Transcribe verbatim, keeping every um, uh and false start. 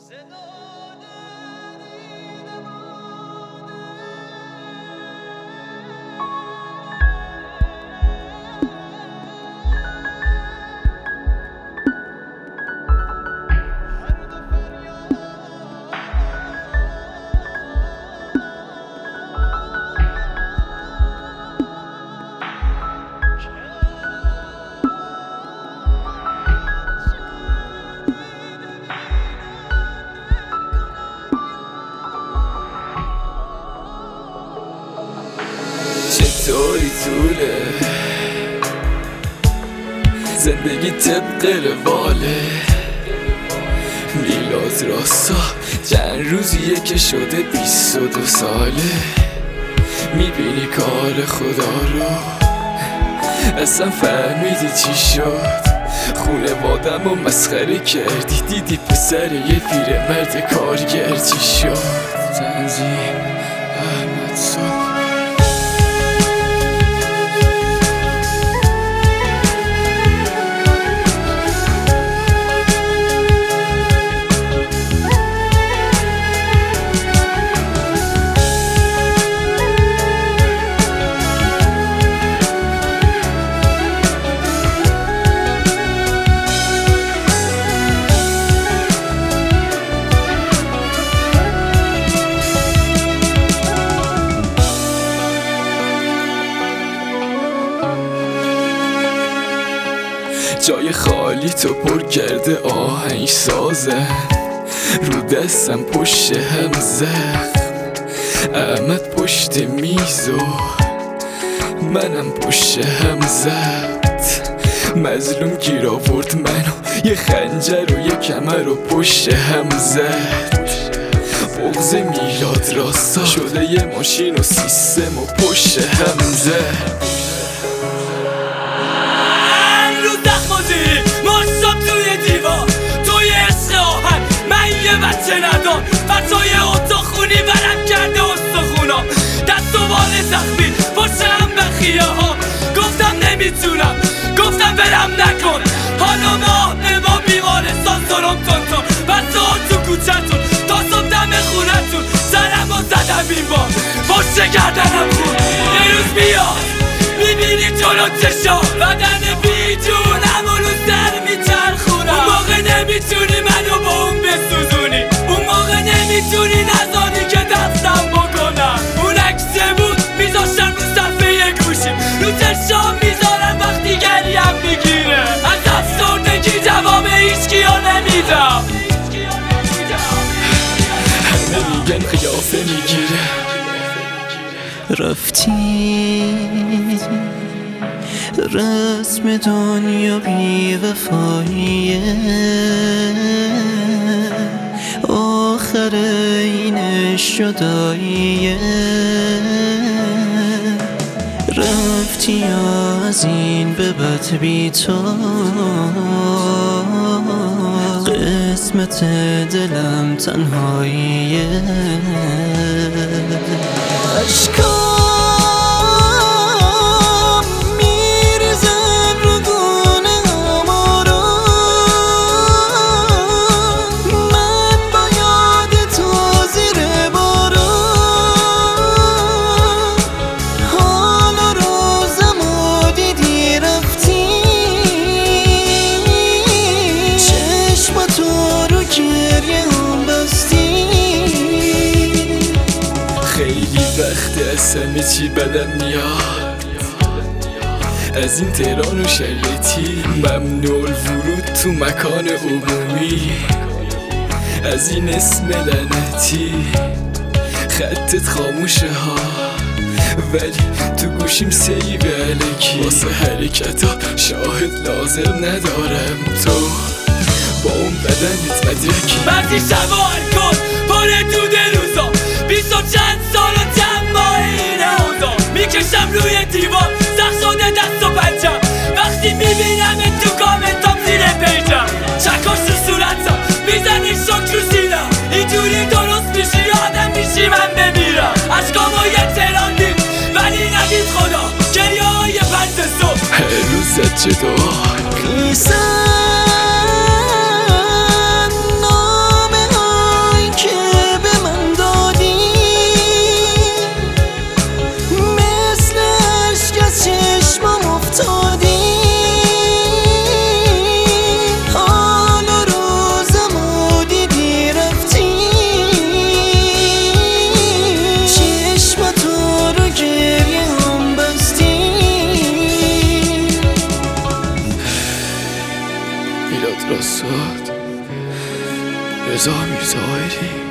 چطوری طوله زندگی طبق رواله، میلاد راستا چند روزیه که شده بیست و دو ساله. میبینی کار خدا رو، اصلا فهمیدی چی شد؟ خونه وادم و مسخره کردی، دیدی پسر یه پیرمرد کارگر چی شد؟ تنظیم احمد صبح. جای خالی تو پر کرده آهنگ سازن، رو دستم پشت هم زخم، احمد پشت میزو منم پشت هم زد. مظلوم گیر آورد منو، یه خنجر و یه کمر و پشت هم زد. بغض میلاد راستا شده یه ماشین و سیستم و پشت هم زد. بچه ندار بچای اتاق خونی برم کرده استخونام، دست و بال زخمی پشتم به خیه ها. گفتم نمیتونم، گفتم برم نکن، حالا ما به ما بیمارستان سرم تون تون. بچه ها تو کوچتون تا صبح دم خونتون، سرم و زدم این بار پشت گردنم خون. یه روز بیاد میبینی جلو چشا بدن بی جونم و رو سر میچرخونم. اون موقع نمیتونی منو با اون بسوزونی، اون موقع نمیتونی نزانی که دستم بکنم. اون عکسه بود میذاشتم رو صفحه گوشیم، رو چشام میذارم وقتی گریم میگیره. از افسردگی جواب هیچکیو نمیدم، همه میگن قیافه میگیره. رفتی رسم دنیا بی وفاییه، آخر اینش جداییه. رفتی از این به بد بی تو، قسمت دلم تنهاییه. عشقا وقت از همه چی بدم میاد، از این تهران و شریعتی ممنوع الورود تو مکان عمومی، از این اسم لعنتی خطت خاموشه ها، ولی تو گوشیم سیب الکی. واسه حرکتا شاهد لازم ندارم، تو با اون بدنت مدرکی. بعضی شبا کن پاره دود روزا، بیست و چند سال و چند ماه اینه اوضاع. میکشم روی دیوار سخت شده دست و پنجم، وقتی میبینم تو کامنتام زیر پیجم. چکاش رو صورتم میزنی شک رو سینم، اینجوری درست میشی آدم میشی من بمیرم. عشقامو یه تهران دید ولی ندید خدا، گریه های پنج صبح هر روزت جدا. میلاد راسوات، رضا میرزاهری.